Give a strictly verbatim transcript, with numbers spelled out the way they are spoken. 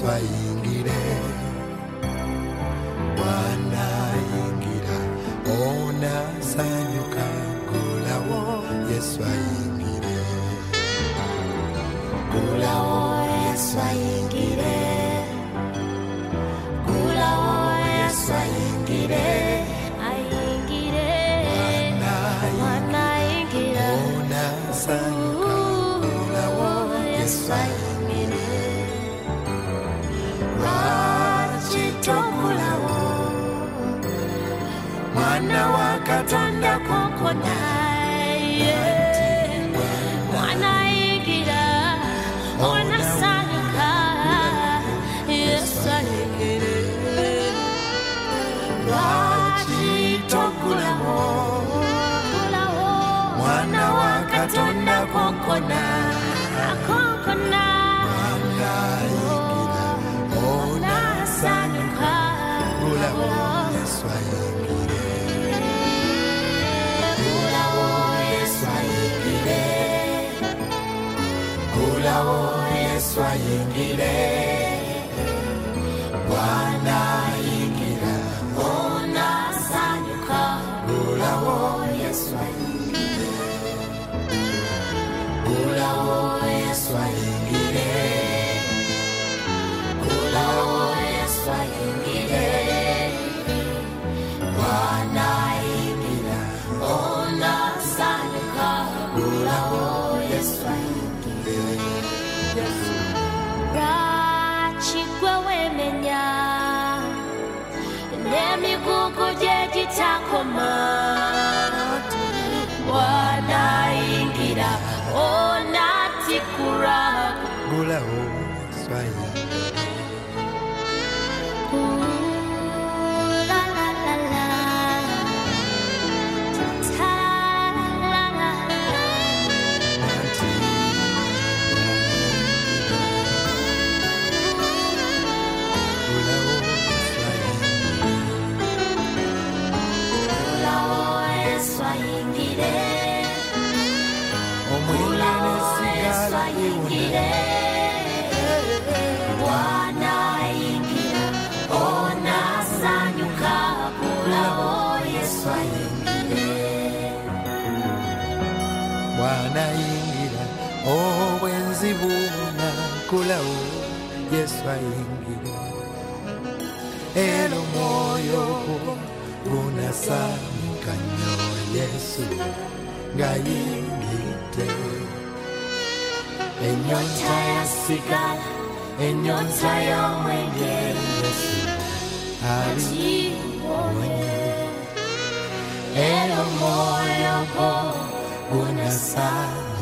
Yesu ayingire, Bwana ayingira, ona sanyuka gulawo, Yesu ayingire, gulawo Yesu ayingire, gulawo Yesu ayingire, ayingire, Bwana ayingira, ona sanyuka gulawo, Yesu ayingire, rachitogulawo, Mwana wa Katonda kokona, Mwana ayingira, ona sanyuka, Yesu ayingire, rachitogulawo, Mwana wa Katonda kokona, kokona, Bwana ayingira, ona sanyuka, gulawo, Yesu ayingire, gulawo Yesu ayingire, gulawo, Yesu ayingire, Bwana ayingira, ona sanyuka, gulawo, Yesu ayingire, gulawo, Yesu ayingire, gulawo Yesu ayingire, Bwana ayingira, ona sanyuka, gulawo Yesu ayingire, rachigwe wemenya, nemigugu gye gitakoma, Bwana ayingira, ona tikura, gulawo, Yesu ayingire, la la la la, ta la la la, Nanti gulawo, Yesu ayingire, gulawo Yesu ayingire, omwene sigala ayingire, Bwana ayingira, ona sanyuka, gulawo Yesu ayingire, Bwana ayingira, obwenzi buna gulawo, Yesu ayingira, era omwoyo gunasanyuka nnyo Yesu ng'ayingidde, ennyonta yasigala, ennyonta y'omwenge Yesu abiwonye, era omwoyo gwo gunasanyuka